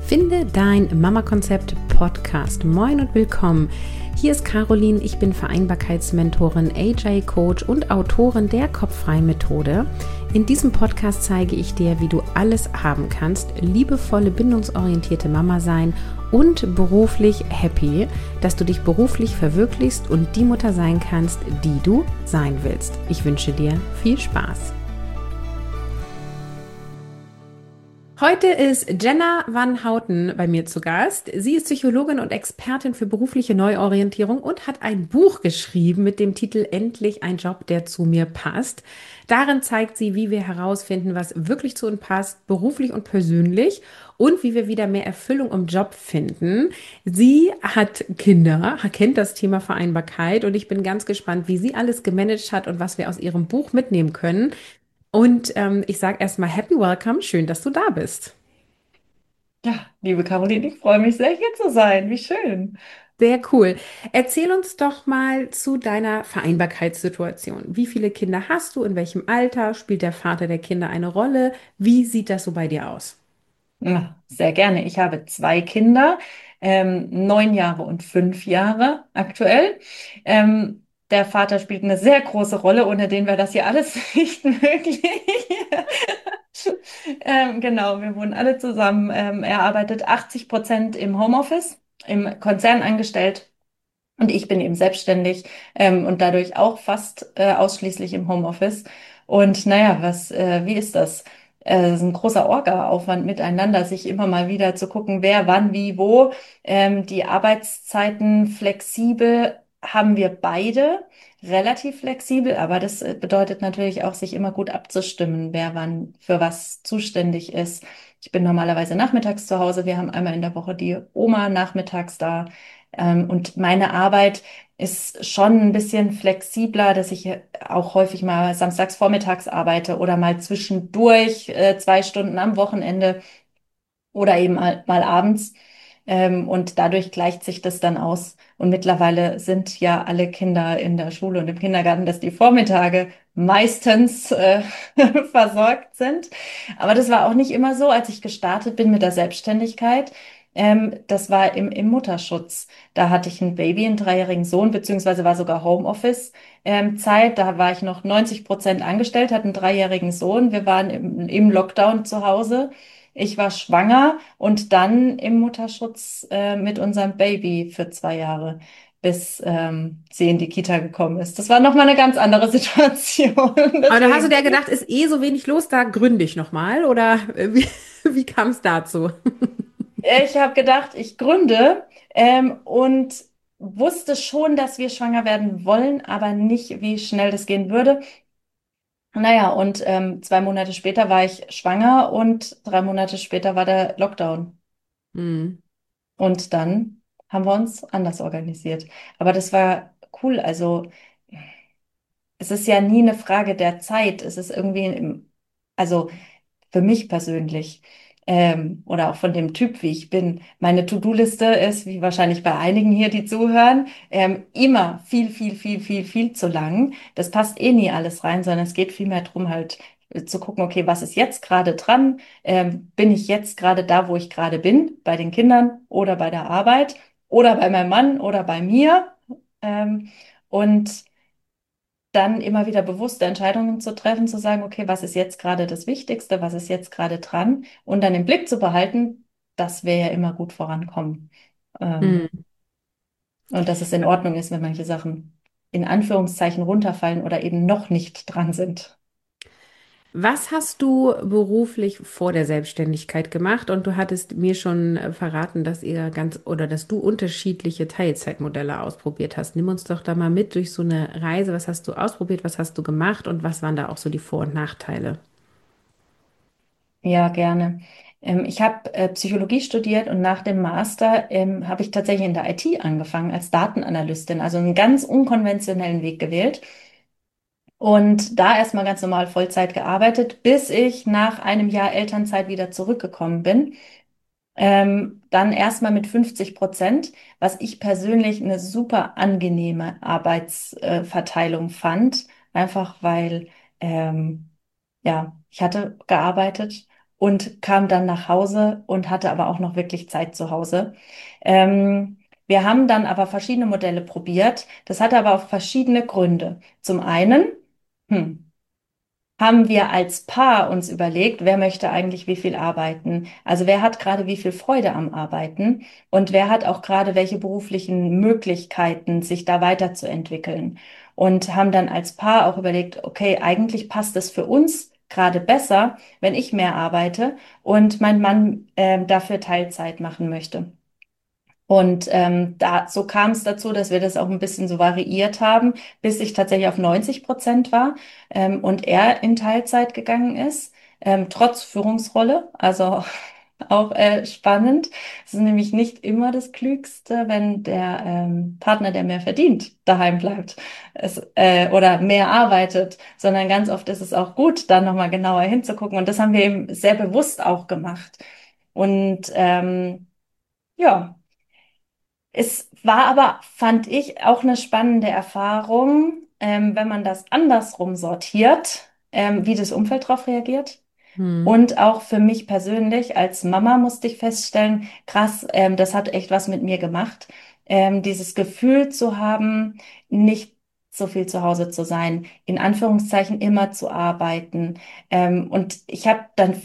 Finde dein Mama-Konzept Podcast. Moin und willkommen. Hier ist Caroline, ich bin Vereinbarkeitsmentorin, AJ-Coach und Autorin der Kopffreien Methode. In diesem Podcast zeige ich dir, wie du alles haben kannst, liebevolle, bindungsorientierte Mama sein und beruflich happy, dass du dich beruflich verwirklichst und die Mutter sein kannst, die du sein willst. Ich wünsche dir viel Spaß. Heute ist Jenna Van Houten bei mir zu Gast. Sie ist Psychologin und Expertin für berufliche Neuorientierung und hat ein Buch geschrieben mit dem Titel Endlich ein Job, der zu mir passt. Darin zeigt sie, wie wir herausfinden, was wirklich zu uns passt, beruflich und persönlich, und wie wir wieder mehr Erfüllung im Job finden. Sie hat Kinder, kennt das Thema Vereinbarkeit, und ich bin ganz gespannt, wie sie alles gemanagt hat und was wir aus ihrem Buch mitnehmen können. Und ich sage erstmal Happy Welcome, schön, dass du da bist. Ja, liebe Caroline, ich freue mich sehr, hier zu sein. Wie schön. Sehr cool. Erzähl uns doch mal zu deiner Vereinbarkeitssituation. Wie viele Kinder hast du? In welchem Alter? Spielt der Vater der Kinder eine Rolle? Wie sieht das so bei dir aus? Ja, sehr gerne. Ich habe zwei Kinder, 9 Jahre und 5 Jahre aktuell. Der Vater spielt eine sehr große Rolle, ohne den wäre das hier alles nicht möglich. Genau, wir wohnen alle zusammen. Er arbeitet 80% im Homeoffice, im Konzern angestellt. Und ich bin eben selbstständig und dadurch auch fast ausschließlich im Homeoffice. Und naja, wie ist das? Es ist ein großer Orga-Aufwand miteinander, sich immer mal wieder zu gucken, wer, wann, wie, wo. Die Arbeitszeiten flexibel haben wir beide, relativ flexibel, aber das bedeutet natürlich auch, sich immer gut abzustimmen, wer wann für was zuständig ist. Ich bin normalerweise nachmittags zu Hause. Wir haben einmal in der Woche die Oma nachmittags da. Und meine Arbeit ist schon ein bisschen flexibler, dass ich auch häufig mal samstags vormittags arbeite oder mal zwischendurch 2 Stunden am Wochenende oder eben mal abends. Und dadurch gleicht sich das dann aus. Und mittlerweile sind ja alle Kinder in der Schule und im Kindergarten, dass die Vormittage meistens versorgt sind. Aber das war auch nicht immer so, als ich gestartet bin mit der Selbstständigkeit. Das war im Mutterschutz. Da hatte ich ein Baby, einen 3-jährigen Sohn, beziehungsweise war sogar Homeoffice. Zeit, da war ich noch 90% angestellt, hatte einen 3-jährigen Sohn. Wir waren im Lockdown zu Hause. Ich war schwanger und dann im Mutterschutz mit unserem Baby für 2 Jahre, bis sie in die Kita gekommen ist. Das war nochmal eine ganz andere Situation. Aber da hast du Deswegen, dir gedacht, ist eh so wenig los, da gründe ich nochmal? Oder wie kam es dazu? ich habe gedacht, ich gründe und wusste schon, dass wir schwanger werden wollen, aber nicht, wie schnell das gehen würde. Naja, und 2 Monate später war ich schwanger und 3 Monate später war der Lockdown. Hm. Und dann haben wir uns anders organisiert. Aber das war cool. Also es ist ja nie eine Frage der Zeit. Es ist irgendwie, also für mich persönlich oder auch von dem Typ, wie ich bin, meine To-Do-Liste ist, wie wahrscheinlich bei einigen hier, die zuhören, immer viel, viel, viel, viel, viel zu lang. Das passt eh nie alles rein, sondern es geht vielmehr darum, halt zu gucken, okay, was ist jetzt gerade dran? Bin ich jetzt gerade da, wo ich gerade bin, bei den Kindern oder bei der Arbeit oder bei meinem Mann oder bei mir? Ähm, und dann immer wieder bewusste Entscheidungen zu treffen, zu sagen, okay, was ist jetzt gerade das Wichtigste, was ist jetzt gerade dran, und dann im Blick zu behalten, dass wir ja immer gut vorankommen. Hm. Ähm, und dass es in Ordnung ist, wenn manche Sachen in Anführungszeichen runterfallen oder eben noch nicht dran sind. Was hast du beruflich vor der Selbstständigkeit gemacht? Und du hattest mir schon verraten, dass ihr ganz oder dass du unterschiedliche Teilzeitmodelle ausprobiert hast. Nimm uns doch da mal mit durch so eine Reise. Was hast du ausprobiert? Was hast du gemacht? Und was waren da auch so die Vor- und Nachteile? Ja, gerne. Ich habe Psychologie studiert und nach dem Master habe ich tatsächlich in der IT angefangen als Datenanalystin, also einen ganz unkonventionellen Weg gewählt. Und da erstmal ganz normal Vollzeit gearbeitet, bis ich nach einem Jahr Elternzeit wieder zurückgekommen bin. Dann erstmal mit 50%, was ich persönlich eine super angenehme Arbeitsverteilung fand. Einfach weil, ja, ich hatte gearbeitet und kam dann nach Hause und hatte aber auch noch wirklich Zeit zu Hause. Wir haben dann aber verschiedene Modelle probiert. Das hatte aber auch verschiedene Gründe. Zum einen, hm, haben wir als Paar uns überlegt, wer möchte eigentlich wie viel arbeiten? Also wer hat gerade wie viel Freude am Arbeiten und wer hat auch gerade welche beruflichen Möglichkeiten, sich da weiterzuentwickeln? Und haben dann als Paar auch überlegt, okay, eigentlich passt es für uns gerade besser, wenn ich mehr arbeite und mein Mann dafür Teilzeit machen möchte. Und so kam es dazu, dass wir das auch ein bisschen so variiert haben, bis ich tatsächlich auf 90% war und er in Teilzeit gegangen ist, trotz Führungsrolle. Also auch spannend. Es ist nämlich nicht immer das Klügste, wenn der Partner, der mehr verdient, daheim bleibt oder mehr arbeitet, sondern ganz oft ist es auch gut, da nochmal genauer hinzugucken. Und das haben wir eben sehr bewusst auch gemacht. Und ja. Es war aber, fand ich, auch eine spannende Erfahrung, wenn man das andersrum sortiert, wie das Umfeld darauf reagiert. Hm. Und auch für mich persönlich als Mama musste ich feststellen, krass, das hat echt was mit mir gemacht. Dieses Gefühl zu haben, nicht so viel zu Hause zu sein, in Anführungszeichen immer zu arbeiten. Und ich habe dann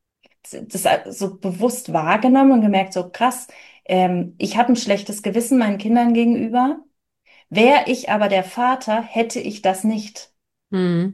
das so bewusst wahrgenommen und gemerkt, so krass, ich habe ein schlechtes Gewissen meinen Kindern gegenüber. Wäre ich aber der Vater, hätte ich das nicht. Hm.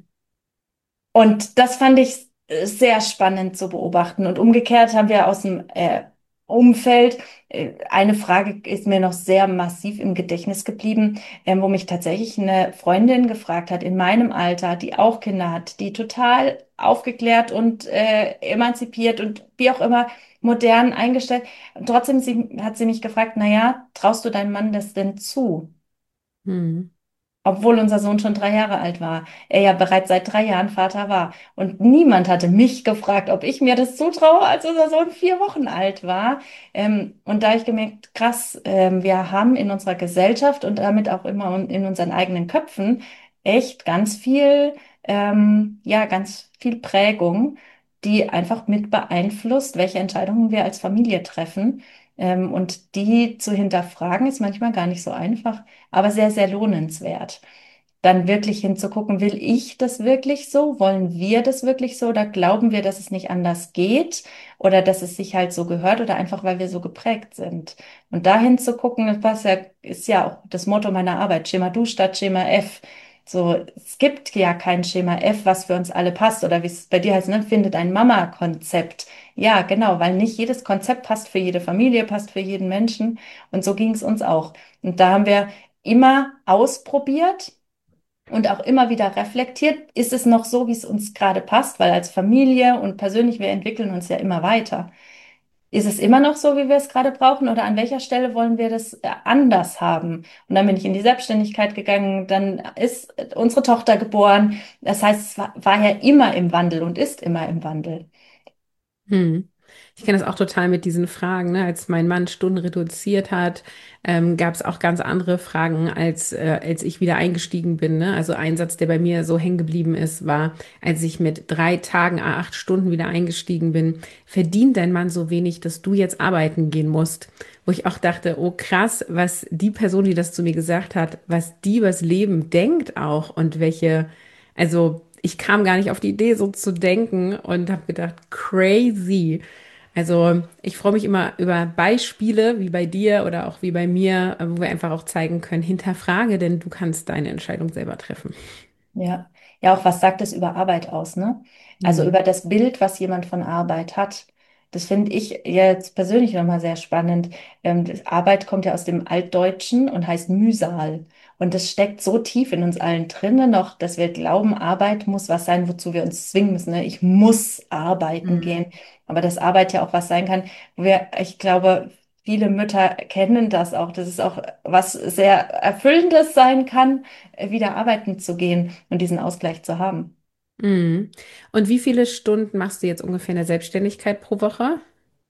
Und das fand ich sehr spannend zu beobachten. Und umgekehrt haben wir aus dem Umfeld, eine Frage ist mir noch sehr massiv im Gedächtnis geblieben, wo mich tatsächlich eine Freundin gefragt hat in meinem Alter, die auch Kinder hat, die total aufgeklärt und emanzipiert und wie auch immer modern eingestellt. Und trotzdem hat sie mich gefragt, naja, traust du deinem Mann das denn zu? Hm. Obwohl unser Sohn schon 3 Jahre alt war, er ja bereits seit 3 Jahren Vater war. Und niemand hatte mich gefragt, ob ich mir das zutraue, als unser Sohn 4 Wochen alt war. Und da habe ich gemerkt, krass, wir haben in unserer Gesellschaft und damit auch immer in unseren eigenen Köpfen echt ganz viel, ja, ganz viel Prägung, die einfach mit beeinflusst, welche Entscheidungen wir als Familie treffen. Und die zu hinterfragen, ist manchmal gar nicht so einfach, aber sehr, sehr lohnenswert. Dann wirklich hinzugucken, will ich das wirklich so? Wollen wir das wirklich so? Oder glauben wir, dass es nicht anders geht? Oder dass es sich halt so gehört? Oder einfach, weil wir so geprägt sind? Und dahin zu gucken, ist ja auch das Motto meiner Arbeit, Schema Du statt Schema F. So, es gibt ja kein Schema F, was für uns alle passt. Oder wie es bei dir heißt, ne? Findet ein Mama-Konzept. Ja, genau, weil nicht jedes Konzept passt für jede Familie, passt für jeden Menschen. Und so ging es uns auch. Und da haben wir immer ausprobiert und auch immer wieder reflektiert, ist es noch so, wie es uns gerade passt, weil als Familie und persönlich, wir entwickeln uns ja immer weiter. Ist es immer noch so, wie wir es gerade brauchen, oder an welcher Stelle wollen wir das anders haben? Und dann bin ich in die Selbstständigkeit gegangen, dann ist unsere Tochter geboren. Das heißt, war ja immer im Wandel und ist immer im Wandel. Hm. Ich kenne das auch total mit diesen Fragen, ne? Als mein Mann Stunden reduziert hat, gab es auch ganz andere Fragen, als ich wieder eingestiegen bin. Ne? Also ein Satz, der bei mir so hängen geblieben ist, war, als ich mit 3 Tagen, 8 Stunden wieder eingestiegen bin, verdient dein Mann so wenig, dass du jetzt arbeiten gehen musst. Wo ich auch dachte, oh krass, was die Person, die das zu mir gesagt hat, was die übers Leben denkt auch und welche, also ich kam gar nicht auf die Idee, so zu denken und habe gedacht, crazy. Also ich freue mich immer über Beispiele wie bei dir oder auch wie bei mir, wo wir einfach auch zeigen können, hinterfrage, denn du kannst deine Entscheidung selber treffen. Ja, ja, auch was sagt es über Arbeit aus, ne? Also Hm. über das Bild, was jemand von Arbeit hat. Das finde ich jetzt persönlich nochmal sehr spannend. Arbeit kommt ja aus dem Altdeutschen und heißt Mühsal. Und das steckt so tief in uns allen drinnen noch, dass wir glauben, Arbeit muss was sein, wozu wir uns zwingen müssen. Ne? Ich muss arbeiten Hm. gehen. Aber dass Arbeit ja auch was sein kann, ich glaube, viele Mütter kennen das auch, dass es auch was sehr Erfüllendes sein kann, wieder arbeiten zu gehen und diesen Ausgleich zu haben. Hm. Und wie viele Stunden machst du jetzt ungefähr in der Selbstständigkeit pro Woche?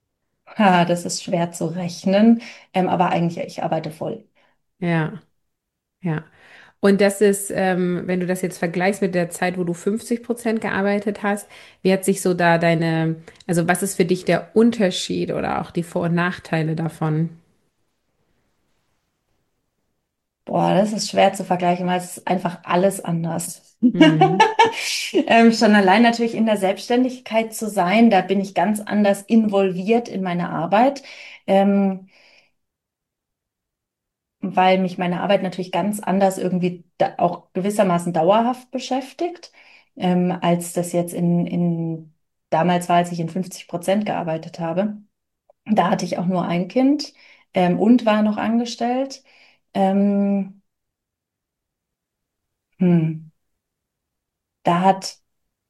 Ha, das ist schwer zu rechnen, aber eigentlich, ich arbeite voll. Ja, ja. Und das ist, wenn du das jetzt vergleichst mit der Zeit, wo du 50% gearbeitet hast, wie hat sich so da also was ist für dich der Unterschied oder auch die Vor- und Nachteile davon? Boah, das ist schwer zu vergleichen, weil es ist einfach alles anders. Mhm. Schon allein natürlich in der Selbstständigkeit zu sein, da bin ich ganz anders involviert in meine Arbeit, ähm, weil mich meine Arbeit natürlich ganz anders irgendwie da auch gewissermaßen dauerhaft beschäftigt, als das jetzt damals war, als ich in 50% gearbeitet habe. Da hatte ich auch nur ein Kind, und war noch angestellt. Ähm, hm, da hat,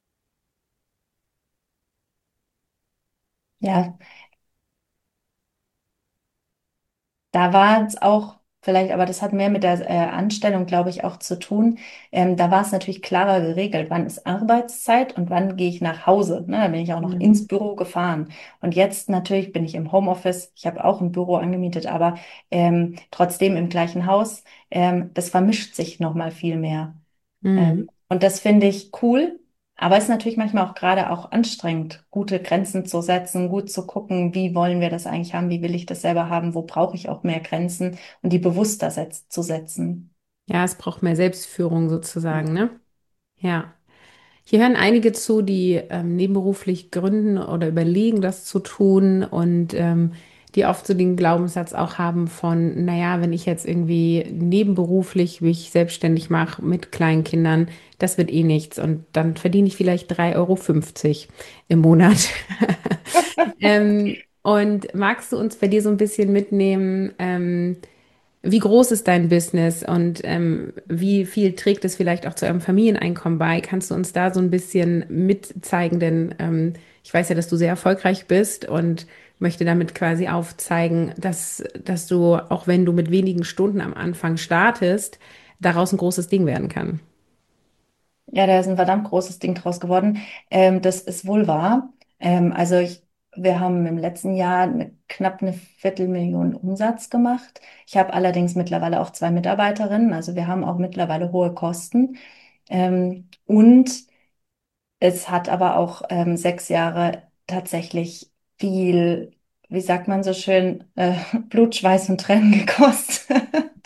ja, Da war es auch vielleicht, aber das hat mehr mit der Anstellung, glaube ich, auch zu tun. Da war es natürlich klarer geregelt, wann ist Arbeitszeit und wann gehe ich nach Hause. Ne, da bin ich auch noch ins Mhm. Büro gefahren. Und jetzt natürlich bin ich im Homeoffice. Ich habe auch ein Büro angemietet, aber trotzdem im gleichen Haus. Das vermischt sich noch mal viel mehr. Mhm. Und das finde ich cool, aber es ist natürlich manchmal auch gerade auch anstrengend, gute Grenzen zu setzen, gut zu gucken, wie wollen wir das eigentlich haben, wie will ich das selber haben, wo brauche ich auch mehr Grenzen und die bewusster zu setzen. Ja, es braucht mehr Selbstführung sozusagen, ne? Ja. Hier hören einige zu, die nebenberuflich gründen oder überlegen, das zu tun und die oft so den Glaubenssatz auch haben von, naja, wenn ich jetzt irgendwie nebenberuflich mich selbstständig mache mit kleinen Kindern, das wird eh nichts und dann verdiene ich vielleicht 3,50 € im Monat. Und magst du uns bei dir so ein bisschen mitnehmen? Wie groß ist dein Business und wie viel trägt es vielleicht auch zu eurem Familieneinkommen bei? Kannst du uns da so ein bisschen mitzeigen? Denn ich weiß ja, dass du sehr erfolgreich bist und möchte damit quasi aufzeigen, dass du, auch wenn du mit wenigen Stunden am Anfang startest, daraus ein großes Ding werden kann. Ja, da ist ein verdammt großes Ding draus geworden. Das ist wohl wahr. Also wir haben im letzten Jahr knapp eine Viertelmillion Umsatz gemacht. Ich habe allerdings mittlerweile auch zwei Mitarbeiterinnen, also wir haben auch mittlerweile hohe Kosten. Und es hat aber auch 6 Jahre tatsächlich viel, wie sagt man so schön, Blut, Schweiß und Tränen gekostet.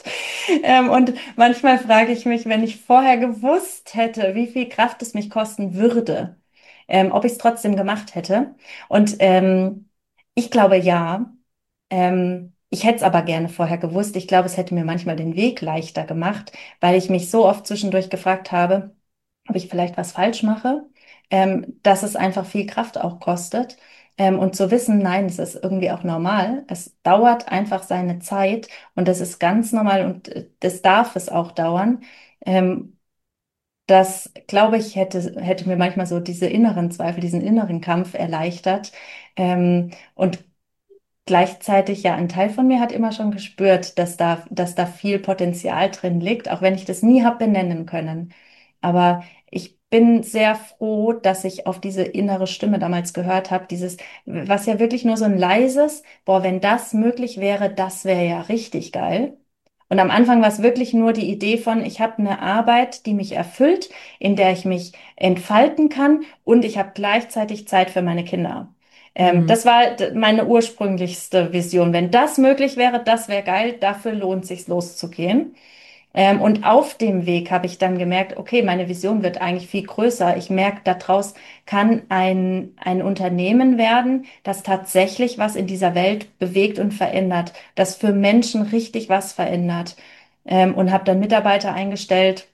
Und manchmal frage ich mich, wenn ich vorher gewusst hätte, wie viel Kraft es mich kosten würde, ob ich es trotzdem gemacht hätte. Und ich glaube ja. Ich hätte es aber gerne vorher gewusst. Ich glaube, es hätte mir manchmal den Weg leichter gemacht, weil ich mich so oft zwischendurch gefragt habe, ob ich vielleicht was falsch mache, dass es einfach viel Kraft auch kostet. Und zu wissen, nein, es ist irgendwie auch normal. Es dauert einfach seine Zeit und das ist ganz normal und das darf es auch dauern. Ähm, Das, glaube ich, hätte mir manchmal so diese inneren Zweifel, diesen inneren Kampf erleichtert. Und gleichzeitig, ja, ein Teil von mir hat immer schon gespürt, dass da viel Potenzial drin liegt, auch wenn ich das nie habe benennen können. Aber ich bin sehr froh, dass ich auf diese innere Stimme damals gehört habe, was ja wirklich nur so ein leises, boah, wenn das möglich wäre, das wäre ja richtig geil. Und am Anfang war es wirklich nur die Idee von, ich habe eine Arbeit, die mich erfüllt, in der ich mich entfalten kann und ich habe gleichzeitig Zeit für meine Kinder. Mhm. Das war meine ursprünglichste Vision. Wenn das möglich wäre, das wäre geil, dafür lohnt sich loszugehen. Und auf dem Weg habe ich dann gemerkt, okay, meine Vision wird eigentlich viel größer. Ich merke, daraus kann ein Unternehmen werden, das tatsächlich was in dieser Welt bewegt und verändert, das für Menschen richtig was verändert. Und habe dann Mitarbeiter eingestellt,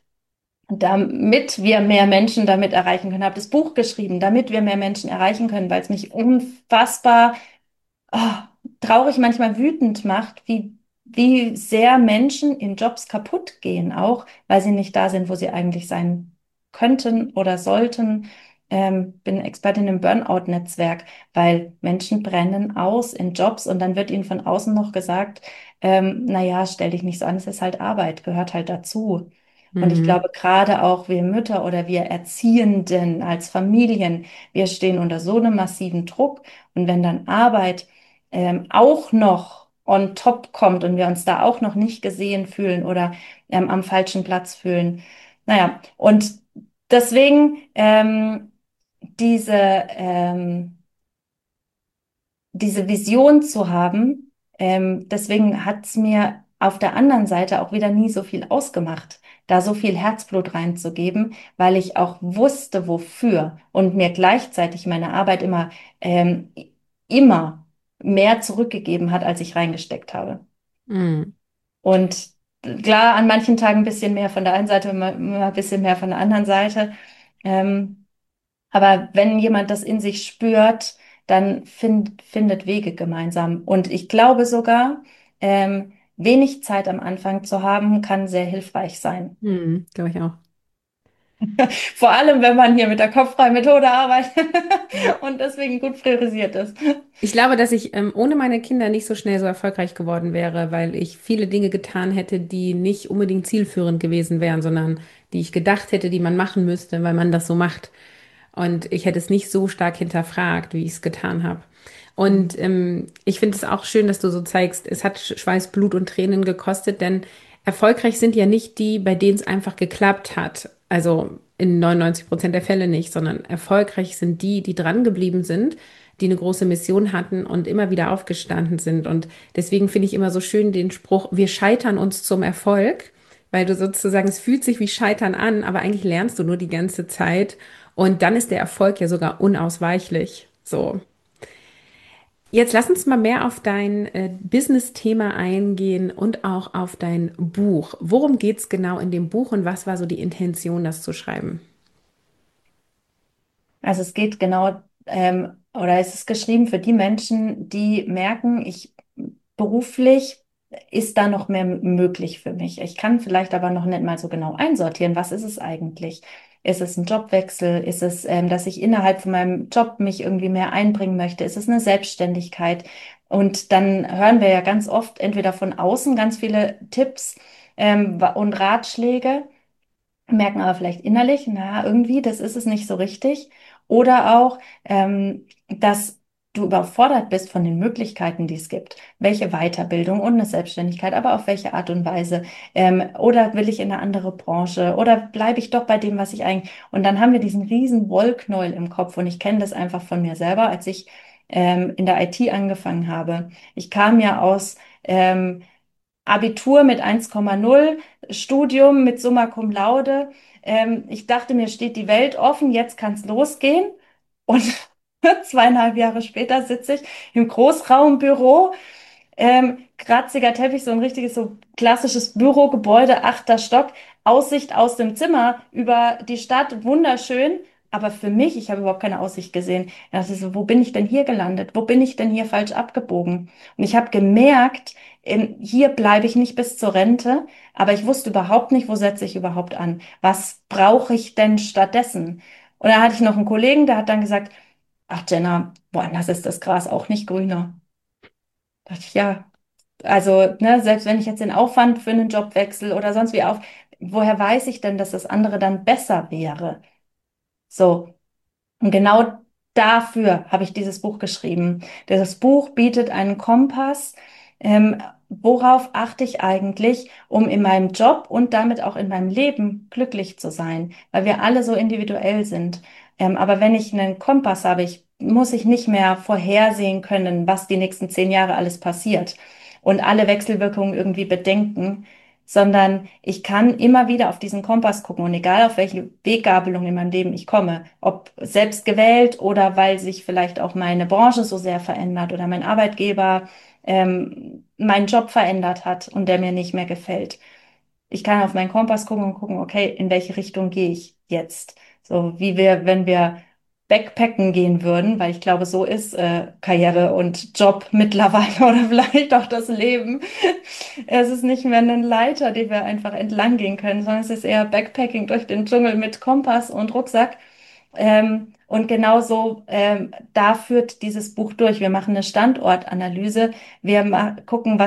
damit wir mehr Menschen damit erreichen können. Habe das Buch geschrieben, damit wir mehr Menschen erreichen können, weil es mich unfassbar traurig, manchmal wütend macht, wie sehr Menschen in Jobs kaputt gehen, auch weil sie nicht da sind, wo sie eigentlich sein könnten oder sollten. Bin Expertin im Burnout-Netzwerk, weil Menschen brennen aus in Jobs und dann wird ihnen von außen noch gesagt, naja, stell dich nicht so an, es ist halt Arbeit, gehört halt dazu. Und ich Mhm. glaube, gerade auch wir Mütter oder wir Erziehenden als Familien, wir stehen unter so einem massiven Druck. Und wenn dann Arbeit auch noch on top kommt und wir uns da auch noch nicht gesehen fühlen oder am falschen Platz fühlen. Naja, und deswegen diese, diese Vision zu haben, deswegen hat es mir auf der anderen Seite auch wieder nie so viel ausgemacht, da so viel Herzblut reinzugeben, weil ich auch wusste, wofür und mir gleichzeitig meine Arbeit immer mehr zurückgegeben hat, als ich reingesteckt habe. Mm. Und klar, an manchen Tagen ein bisschen mehr von der einen Seite, mal ein bisschen mehr von der anderen Seite. Ähm, aber wenn jemand das in sich spürt, dann findet Wege gemeinsam. Und ich glaube sogar, wenig Zeit am Anfang zu haben, kann sehr hilfreich sein. Mm, glaube ich auch. Vor allem, wenn man hier mit der kopffreien Methode arbeitet Ja. und deswegen gut priorisiert ist. Ich glaube, dass ich ohne meine Kinder nicht so schnell so erfolgreich geworden wäre, weil ich viele Dinge getan hätte, die nicht unbedingt zielführend gewesen wären, sondern die ich gedacht hätte, die man machen müsste, weil man das so macht. Und ich hätte es nicht so stark hinterfragt, wie ich es getan habe. Und ich finde es auch schön, dass du so zeigst, es hat Schweiß, Blut und Tränen gekostet, denn erfolgreich sind ja nicht die, bei denen es einfach geklappt hat. Also in 99% der Fälle nicht, sondern erfolgreich sind die, die dran geblieben sind, die eine große Mission hatten und immer wieder aufgestanden sind. Und deswegen finde ich immer so schön den Spruch, wir scheitern uns zum Erfolg, weil du sozusagen, es fühlt sich wie Scheitern an, aber eigentlich lernst du nur die ganze Zeit. Und dann ist der Erfolg ja sogar unausweichlich. So. Jetzt lass uns mal mehr auf dein Business-Thema eingehen und auch auf dein Buch. Worum geht es genau in dem Buch und was war so die Intention, das zu schreiben? Also es geht genau, oder es ist geschrieben für die Menschen, die merken, ich beruflich ist da noch mehr möglich für mich. Ich kann vielleicht aber noch nicht mal so genau einsortieren. Was ist es eigentlich? Ist es ein Jobwechsel? Ist es, dass ich innerhalb von meinem Job mich irgendwie mehr einbringen möchte? Ist es eine Selbstständigkeit? Und dann hören wir ja ganz oft entweder von außen ganz viele Tipps, und Ratschläge, merken aber vielleicht innerlich, na, irgendwie, das ist es nicht so richtig. Oder auch, dass du überfordert bist von den Möglichkeiten, die es gibt. Welche Weiterbildung und eine Selbstständigkeit, aber auf welche Art und Weise? Oder will ich in eine andere Branche? Oder bleibe ich doch bei dem, was ich eigentlich... Und dann haben wir diesen riesen Wollknäuel im Kopf. Und ich kenne das einfach von mir selber, als ich in der IT angefangen habe. Ich kam ja aus... Abitur mit 1,0, Studium mit Summa Cum Laude. Ich dachte, mir steht die Welt offen, jetzt kann es losgehen. Und 2,5 Jahre später sitze ich im Großraumbüro, kratziger Teppich, so ein richtiges, so klassisches Bürogebäude, 8. Stock, Aussicht aus dem Zimmer über die Stadt, wunderschön. Aber für mich, ich habe überhaupt keine Aussicht gesehen. Da dachte ich so, wo bin ich denn hier gelandet? Wo bin ich denn hier falsch abgebogen? Und ich habe gemerkt, hier bleibe ich nicht bis zur Rente, aber ich wusste überhaupt nicht, wo setze ich überhaupt an? Was brauche ich denn stattdessen? Und da hatte ich noch einen Kollegen, der hat dann gesagt, ach Jenna, woanders ist das Gras auch nicht grüner. Da dachte ich, ja, also, ne, selbst wenn ich jetzt den Aufwand für einen Jobwechsel oder sonst wie woher weiß ich denn, dass das andere dann besser wäre? So. Und genau dafür habe ich dieses Buch geschrieben. Dieses Buch bietet einen Kompass. Worauf achte ich eigentlich, um in meinem Job und damit auch in meinem Leben glücklich zu sein? Weil wir alle so individuell sind. Aber wenn ich einen Kompass habe, muss ich nicht mehr vorhersehen können, was die nächsten 10 Jahre alles passiert und alle Wechselwirkungen irgendwie bedenken, sondern ich kann immer wieder auf diesen Kompass gucken und egal auf welche Weggabelung in meinem Leben ich komme, ob selbst gewählt oder weil sich vielleicht auch meine Branche so sehr verändert oder mein Arbeitgeber meinen Job verändert hat und der mir nicht mehr gefällt. Ich kann auf meinen Kompass gucken und gucken, okay, in welche Richtung gehe ich jetzt? So wie wenn wir Backpacken gehen würden, weil ich glaube, so ist Karriere und Job mittlerweile oder vielleicht auch das Leben. Es ist nicht mehr eine Leiter, die wir einfach entlang gehen können, sondern es ist eher Backpacking durch den Dschungel mit Kompass und Rucksack. Und genauso da führt dieses Buch durch. Wir machen eine Standortanalyse. Wir gucken,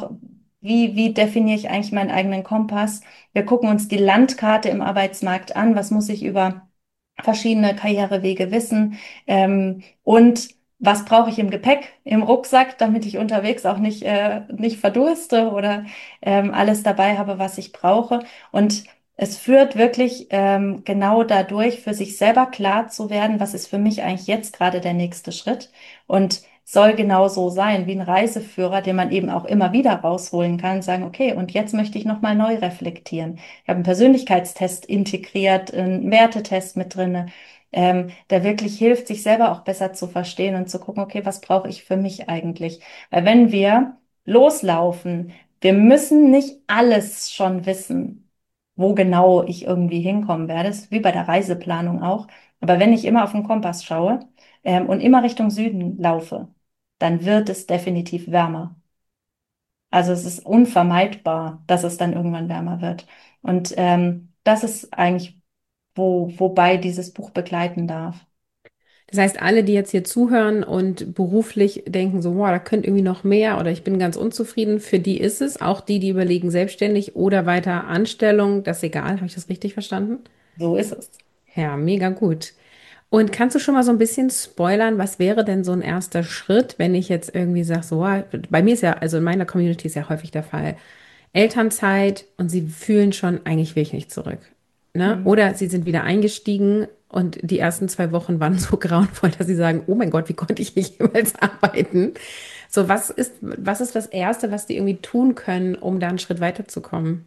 wie definiere ich eigentlich meinen eigenen Kompass? Wir gucken uns die Landkarte im Arbeitsmarkt an. Was muss ich über verschiedene Karrierewege wissen? Und was brauche ich im Gepäck, im Rucksack, damit ich unterwegs auch nicht verdurste oder alles dabei habe, was ich brauche. Und es führt wirklich genau dadurch, für sich selber klar zu werden, was ist für mich eigentlich jetzt gerade der nächste Schritt und soll genau so sein, wie ein Reiseführer, den man eben auch immer wieder rausholen kann, sagen, okay, und jetzt möchte ich nochmal neu reflektieren. Ich habe einen Persönlichkeitstest integriert, einen Wertetest mit drinne, der wirklich hilft, sich selber auch besser zu verstehen und zu gucken, okay, was brauche ich für mich eigentlich? Weil wenn wir loslaufen, wir müssen nicht alles schon wissen, wo genau ich irgendwie hinkommen werde. Das ist wie bei der Reiseplanung auch. Aber wenn ich immer auf den Kompass schaue, und immer Richtung Süden laufe, dann wird es definitiv wärmer. Also es ist unvermeidbar, dass es dann irgendwann wärmer wird. Und das ist eigentlich, wobei dieses Buch begleiten darf. Das heißt, alle, die jetzt hier zuhören und beruflich denken so, wow, da könnte irgendwie noch mehr oder ich bin ganz unzufrieden, für die ist es. Auch die, die überlegen, selbstständig oder weiter Anstellung, das ist egal. Habe ich das richtig verstanden? So ist es. Ja, mega gut. Und kannst du schon mal so ein bisschen spoilern, was wäre denn so ein erster Schritt, wenn ich jetzt irgendwie sage, so, wow, bei mir ist ja, also in meiner Community ist ja häufig der Fall, Elternzeit und sie fühlen schon, eigentlich will ich nicht zurück. Ne? Hm. Oder sie sind wieder eingestiegen und die ersten 2 Wochen waren so grauenvoll, dass sie sagen, oh mein Gott, wie konnte ich nicht jemals arbeiten? So, was ist das Erste, was die irgendwie tun können, um da einen Schritt weiterzukommen?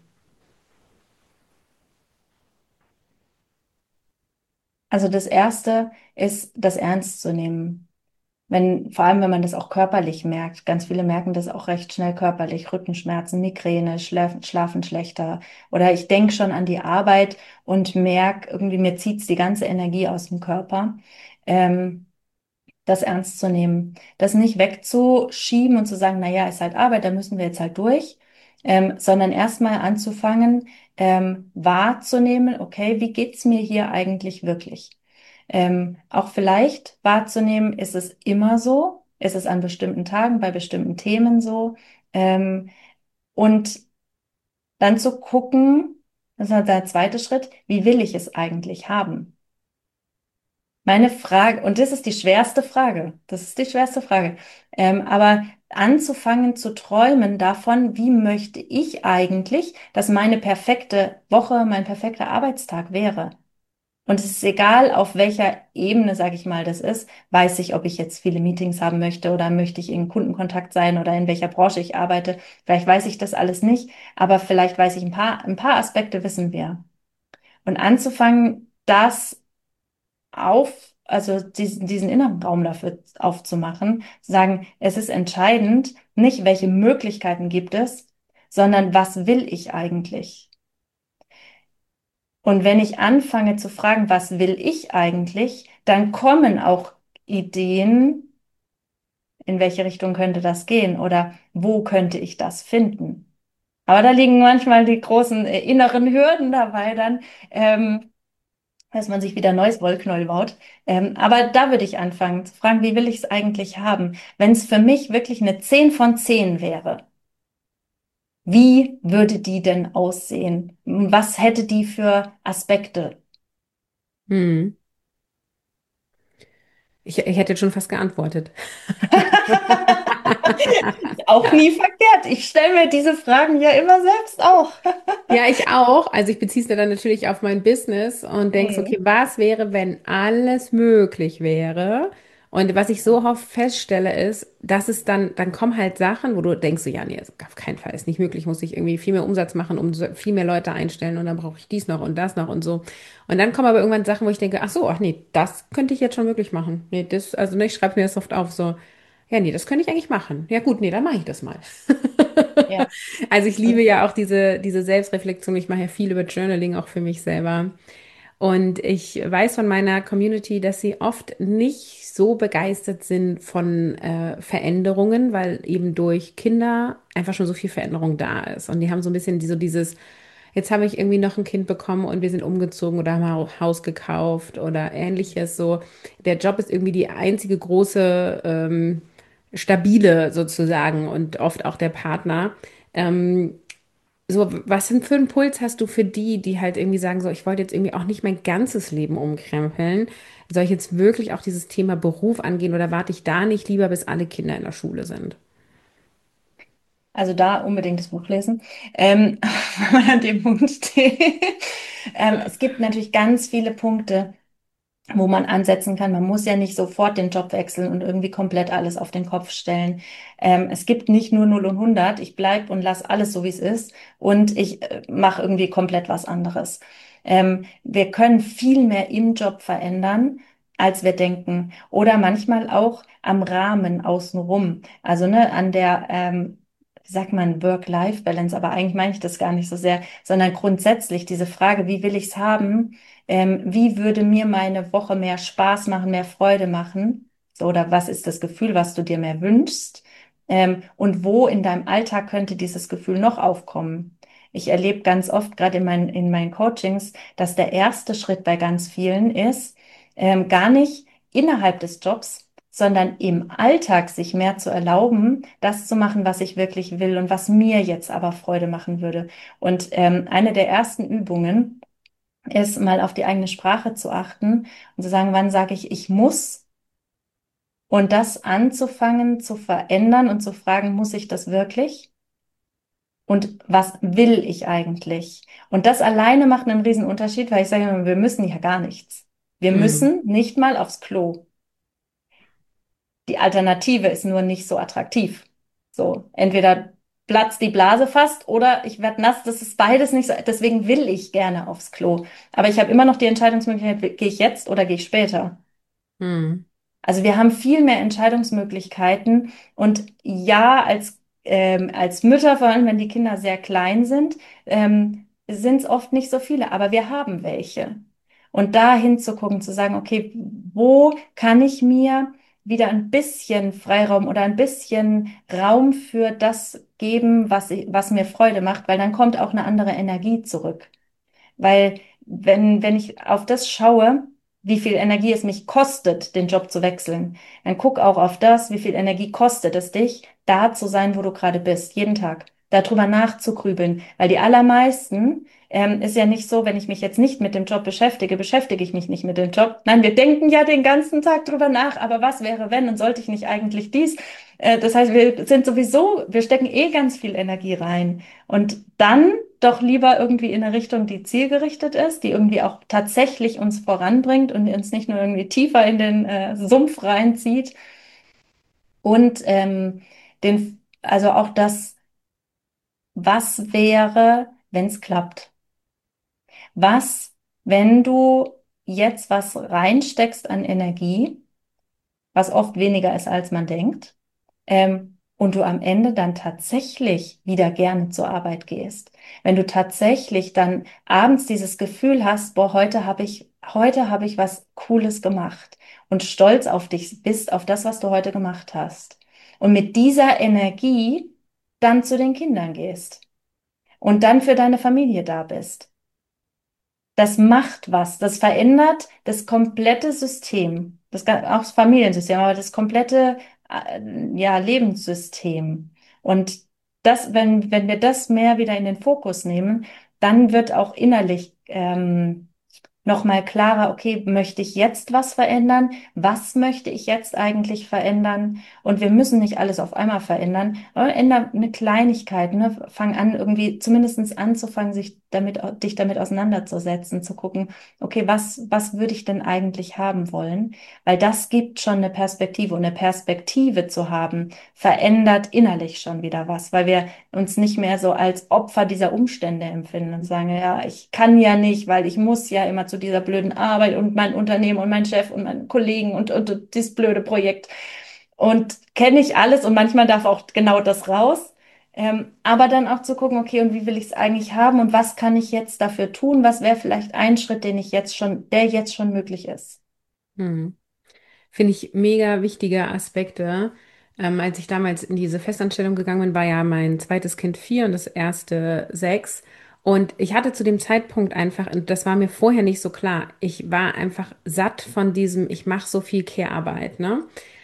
Also das Erste ist, das ernst zu nehmen. Vor allem, wenn man das auch körperlich merkt. Ganz viele merken das auch recht schnell körperlich. Rückenschmerzen, Migräne, schlafen schlechter. Oder ich denke schon an die Arbeit und merke, irgendwie mir zieht's die ganze Energie aus dem Körper. Ähm, Das ernst zu nehmen. Das nicht wegzuschieben und zu sagen, na ja, ist halt Arbeit, da müssen wir jetzt halt durch. Sondern erstmal anzufangen, wahrzunehmen, okay, wie geht's mir hier eigentlich wirklich? Auch vielleicht wahrzunehmen, ist es immer so? Ist es an bestimmten Tagen, bei bestimmten Themen so? Ähm, und dann zu gucken, das ist der zweite Schritt, wie will ich es eigentlich haben? Meine Frage, und das ist die schwerste Frage, das ist die schwerste Frage, aber anzufangen zu träumen davon, wie möchte ich eigentlich, dass meine perfekte Woche, mein perfekter Arbeitstag wäre. Und es ist egal, auf welcher Ebene, sage ich mal, das ist, weiß ich, ob ich jetzt viele Meetings haben möchte oder möchte ich in Kundenkontakt sein oder in welcher Branche ich arbeite. Vielleicht weiß ich das alles nicht, aber vielleicht weiß ich ein paar Aspekte wissen wir. Und anzufangen, also diesen inneren Raum dafür aufzumachen, zu sagen, es ist entscheidend, nicht welche Möglichkeiten gibt es, sondern was will ich eigentlich? Und wenn ich anfange zu fragen, was will ich eigentlich, dann kommen auch Ideen, in welche Richtung könnte das gehen oder wo könnte ich das finden. Aber da liegen manchmal die großen inneren Hürden dabei dann, dass man sich wieder ein neues Wollknäuel baut. Aber da würde ich anfangen zu fragen, wie will ich es eigentlich haben? Wenn es für mich wirklich eine 10 von 10 wäre, wie würde die denn aussehen? Was hätte die für Aspekte? Hm. Ich hätte jetzt schon fast geantwortet. Auch nie verkehrt. Ich stelle mir diese Fragen ja immer selbst auch. Ja, ich auch. Also ich beziehe es dann natürlich auf mein Business und denke, so, okay, Mhm. was wäre, wenn alles möglich wäre? Und was ich so oft feststelle, ist, dass es dann kommen halt Sachen, wo du denkst, so, ja, nee, also auf keinen Fall ist nicht möglich, muss ich irgendwie viel mehr Umsatz machen, viel mehr Leute einstellen und dann brauche ich dies noch und das noch und so. Und dann kommen aber irgendwann Sachen, wo ich denke, ach so, ach nee, das könnte ich jetzt schon wirklich machen. Nee, das, also ne, ich schreibe mir das oft auf, so, ja, nee, das könnte ich eigentlich machen. Ja gut, nee, dann mache ich das mal. Ja. Also ich liebe ja auch diese Selbstreflexion. Ich mache ja viel über Journaling auch für mich selber. Und ich weiß von meiner Community, dass sie oft nicht so begeistert sind von Veränderungen, weil eben durch Kinder einfach schon so viel Veränderung da ist. Und die haben so ein bisschen dieses, jetzt habe ich irgendwie noch ein Kind bekommen und wir sind umgezogen oder haben ein Haus gekauft oder ähnliches. So, der Job ist irgendwie die einzige große stabile sozusagen und oft auch der Partner. Ähm, so, was denn für einen Puls hast du für die, die halt irgendwie sagen, so, ich wollte jetzt irgendwie auch nicht mein ganzes Leben umkrempeln. Soll ich jetzt wirklich auch dieses Thema Beruf angehen oder warte ich da nicht lieber, bis alle Kinder in der Schule sind? Also da unbedingt das Buch lesen, wenn man an dem Punkt steht. Es gibt natürlich ganz viele Punkte, wo man ansetzen kann. Man muss ja nicht sofort den Job wechseln und irgendwie komplett alles auf den Kopf stellen. Es gibt nicht nur 0 und 100. Ich bleib und lass alles so, wie es ist und ich mache irgendwie komplett was anderes. Wir können viel mehr im Job verändern, als wir denken. Oder manchmal auch am Rahmen außenrum. Also ne, an der, wie sagt man, Work-Life-Balance, aber eigentlich meine ich das gar nicht so sehr, sondern grundsätzlich diese Frage, wie will ich es haben? Wie würde mir meine Woche mehr Spaß machen, mehr Freude machen? So, oder was ist das Gefühl, was du dir mehr wünschst? Und wo in deinem Alltag könnte dieses Gefühl noch aufkommen? Ich erlebe ganz oft, gerade in meinen Coachings, dass der erste Schritt bei ganz vielen ist, gar nicht innerhalb des Jobs, sondern im Alltag sich mehr zu erlauben, das zu machen, was ich wirklich will und was mir jetzt aber Freude machen würde. Und eine der ersten Übungen, ist mal auf die eigene Sprache zu achten und zu sagen, wann sage ich, ich muss, und das anzufangen zu verändern und zu fragen, muss ich das wirklich? Und was will ich eigentlich? Und das alleine macht einen riesen Unterschied, weil ich sage immer, wir müssen ja gar nichts. Wir Hm. müssen nicht mal aufs Klo. Die Alternative ist nur nicht so attraktiv. So, entweder platzt die Blase fast oder ich werde nass. Das ist beides nicht so. Deswegen will ich gerne aufs Klo. Aber ich habe immer noch die Entscheidungsmöglichkeit, gehe ich jetzt oder gehe ich später? Hm. Also wir haben viel mehr Entscheidungsmöglichkeiten. Und ja, als Mütter, vor allem wenn die Kinder sehr klein sind, sind es oft nicht so viele, aber wir haben welche. Und da hinzugucken, zu sagen, okay, wo kann ich mir wieder ein bisschen Freiraum oder ein bisschen Raum für das geben, was mir Freude macht, weil dann kommt auch eine andere Energie zurück. Weil wenn ich auf das schaue, wie viel Energie es mich kostet, den Job zu wechseln, dann guck auch auf das, wie viel Energie kostet es dich, da zu sein, wo du gerade bist, jeden Tag, darüber nachzugrübeln. Weil die allermeisten, ist ja nicht so, wenn ich mich jetzt nicht mit dem Job beschäftige, beschäftige ich mich nicht mit dem Job. Nein, wir denken ja den ganzen Tag drüber nach, aber was wäre, wenn und sollte ich nicht eigentlich dies? Das heißt, wir stecken eh ganz viel Energie rein. Und dann doch lieber irgendwie in eine Richtung, die zielgerichtet ist, die irgendwie auch tatsächlich uns voranbringt und uns nicht nur irgendwie tiefer in den Sumpf reinzieht. Und also auch das, was wäre, wenn es klappt? Was, wenn du jetzt was reinsteckst an Energie, was oft weniger ist, als man denkt, und du am Ende dann tatsächlich wieder gerne zur Arbeit gehst. Wenn du tatsächlich dann abends dieses Gefühl hast, boah, heute habe ich was Cooles gemacht und stolz auf dich bist, auf das, was du heute gemacht hast. Und mit dieser Energie dann zu den Kindern gehst und dann für deine Familie da bist. Das macht was. Das verändert das komplette System. Auch das Familiensystem, aber das komplette, ja, Lebenssystem. Und wenn wir das mehr wieder in den Fokus nehmen, dann wird auch innerlich, nochmal klarer, okay, möchte ich jetzt was verändern? Was möchte ich jetzt eigentlich verändern? Und wir müssen nicht alles auf einmal verändern, aber ändern eine Kleinigkeit, ne? Fang an, irgendwie zumindest anzufangen, dich damit auseinanderzusetzen, zu gucken, okay, was würde ich denn eigentlich haben wollen? Weil das gibt schon eine Perspektive, und eine Perspektive zu haben, verändert innerlich schon wieder was, weil wir uns nicht mehr so als Opfer dieser Umstände empfinden und sagen, ja, ich kann ja nicht, weil ich muss ja immer zu dieser blöden Arbeit und mein Unternehmen und mein Chef und meine Kollegen und dieses blöde Projekt. Und kenne ich alles, und manchmal darf auch genau das raus. Aber dann auch zu gucken, okay, und wie will ich es eigentlich haben und was kann ich jetzt dafür tun? Was wäre vielleicht ein Schritt, der jetzt schon möglich ist? Hm. Finde ich mega wichtige Aspekte. Als ich damals in diese Festanstellung gegangen bin, war ja mein zweites Kind 4 und das erste 6. Und ich hatte zu dem Zeitpunkt einfach, und das war mir vorher nicht so klar, ich war einfach satt von diesem, ich mache so viel Care-Arbeit, ne?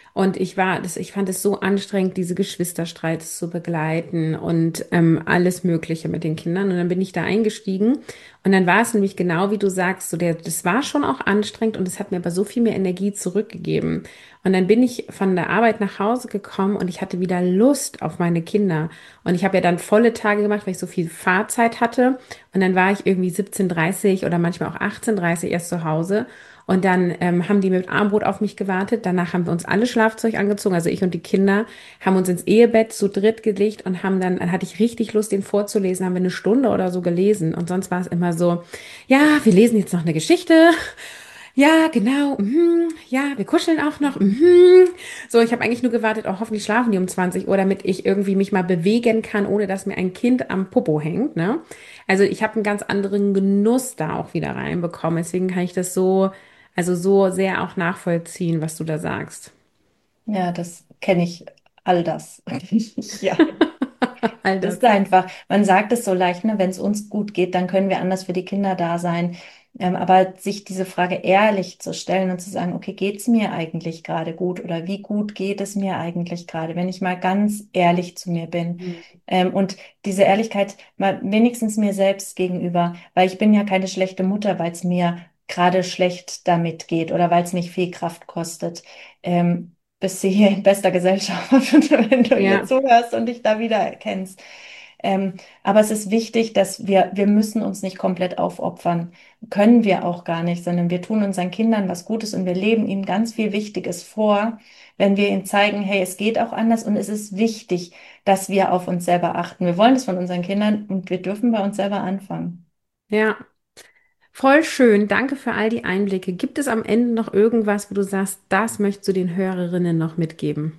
Und ich fand es so anstrengend, diese Geschwisterstreits zu begleiten und alles Mögliche mit den Kindern. Und dann bin ich da eingestiegen. Und dann war es nämlich genau wie du sagst, das war schon auch anstrengend und es hat mir aber so viel mehr Energie zurückgegeben. Und dann bin ich von der Arbeit nach Hause gekommen und ich hatte wieder Lust auf meine Kinder. Und ich habe ja dann volle Tage gemacht, weil ich so viel Fahrzeit hatte. Und dann war ich irgendwie 17:30 oder manchmal auch 18:30 erst zu Hause. Und dann haben die mit Armbrot auf mich gewartet. Danach haben wir uns alle Schlafzeug angezogen, also ich und die Kinder, haben uns ins Ehebett zu dritt gelegt und dann hatte ich richtig Lust, den vorzulesen, haben wir eine Stunde oder so gelesen. Und sonst war es immer so, ja, wir lesen jetzt noch eine Geschichte. Ja, genau. Ja, wir kuscheln auch noch. So, ich habe eigentlich nur gewartet, oh, hoffentlich schlafen die um 20 Uhr, damit ich irgendwie mich mal bewegen kann, ohne dass mir ein Kind am Popo hängt, ne? Also ich habe einen ganz anderen Genuss da auch wieder reinbekommen. Deswegen kann ich das so sehr auch nachvollziehen, was du da sagst. Ja, das kenne ich, all das. Ja. All Das ist das. einfach, man sagt es so leicht, ne? Wenn es uns gut geht, dann können wir anders für die Kinder da sein. Aber sich diese Frage ehrlich zu stellen und zu sagen, okay, geht es mir eigentlich gerade gut oder wie gut geht es mir eigentlich gerade, wenn ich mal ganz ehrlich zu mir bin. Mhm. Und diese Ehrlichkeit mal wenigstens mir selbst gegenüber, weil ich bin ja keine schlechte Mutter, weil es mir gerade schlecht damit geht oder weil es mich viel Kraft kostet. Bist du hier in bester Gesellschaft, wenn du hier Ja, zuhörst und dich da wieder erkennst. Aber es ist wichtig, dass wir müssen uns nicht komplett aufopfern. Können wir auch gar nicht, sondern wir tun unseren Kindern was Gutes und wir leben ihnen ganz viel Wichtiges vor, wenn wir ihnen zeigen, hey, es geht auch anders und es ist wichtig, dass wir auf uns selber achten. Wir wollen es von unseren Kindern und wir dürfen bei uns selber anfangen. ja. Voll schön. Danke für all die Einblicke. Gibt es am Ende noch irgendwas, wo du sagst, das möchtest du den Hörerinnen noch mitgeben?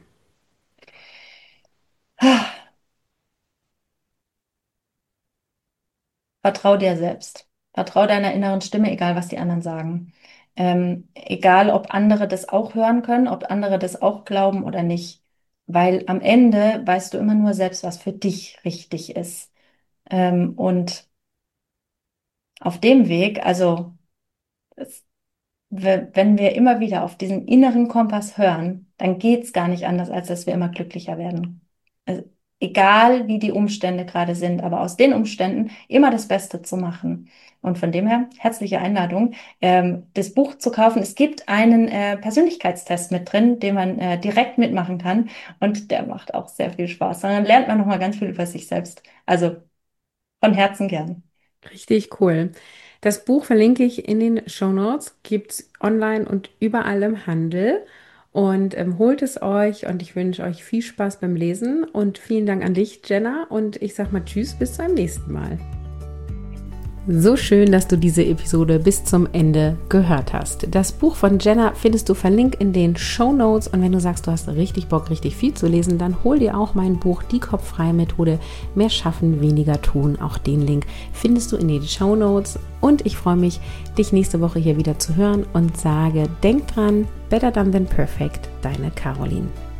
Vertrau dir selbst. Vertrau deiner inneren Stimme, egal was die anderen sagen. Egal, ob andere das auch hören können, ob andere das auch glauben oder nicht. Weil am Ende weißt du immer nur selbst, was für dich richtig ist. Und auf dem Weg, also es, wenn wir immer wieder auf diesen inneren Kompass hören, dann geht es gar nicht anders, als dass wir immer glücklicher werden. Also, egal wie die Umstände gerade sind, aber aus den Umständen immer das Beste zu machen. Und von dem her, herzliche Einladung, das Buch zu kaufen. Es gibt einen Persönlichkeitstest mit drin, den man direkt mitmachen kann. Und der macht auch sehr viel Spaß. Dann lernt man nochmal ganz viel über sich selbst. Also von Herzen gern. Richtig cool. Das Buch verlinke ich in den Shownotes, gibt's online und überall im Handel. Und holt es euch und ich wünsche euch viel Spaß beim Lesen und vielen Dank an dich, Jenna. Und ich sag mal Tschüss, bis zum nächsten Mal. So schön, dass du diese Episode bis zum Ende gehört hast. Das Buch von Jenna findest du verlinkt in den Shownotes und wenn du sagst, du hast richtig Bock, richtig viel zu lesen, dann hol dir auch mein Buch Die kopffreie Methode, mehr schaffen, weniger tun. Auch den Link findest du in den Shownotes und ich freue mich, dich nächste Woche hier wieder zu hören und sage, denk dran, better done than perfect, deine Caroline.